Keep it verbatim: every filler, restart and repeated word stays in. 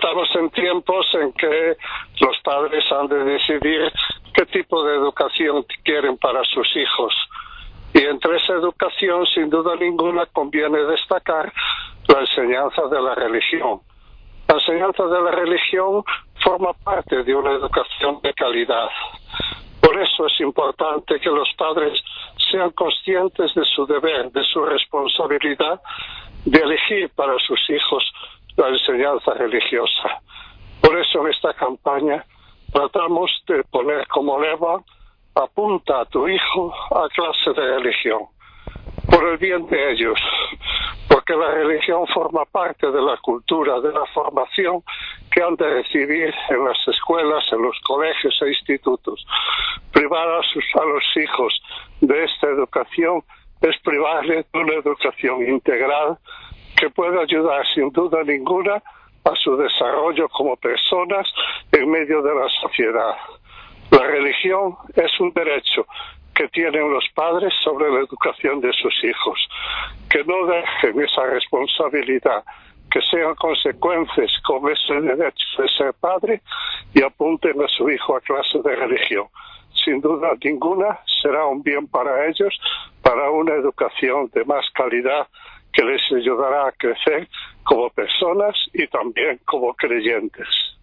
Estamos en tiempos en que los padres han de decidir qué tipo de educación quieren para sus hijos. Y entre esa educación, sin duda ninguna, conviene destacar la enseñanza de la religión. La enseñanza de la religión forma parte de una educación de calidad. Por eso es importante que los padres sean conscientes de su deber, de su responsabilidad de elegir para sus hijos la enseñanza religiosa. Por eso en esta campaña tratamos de poner como lema: apunta a tu hijo a clase de religión, por el bien de ellos, porque la religión forma parte de la cultura, de la formación que han de recibir en las escuelas, en los colegios e institutos. Privar a, sus, a los hijos de esta educación es privarles de una educación integral que puede ayudar sin duda ninguna a su desarrollo como personas en medio de la sociedad. La religión es un derecho que tienen los padres sobre la educación de sus hijos. Que no dejen esa responsabilidad, que sean consecuentes con ese derecho de ser padre y apunten a su hijo a clase de religión. Sin duda ninguna será un bien para ellos, para una educación de más calidad que les ayudará a crecer como personas y también como creyentes.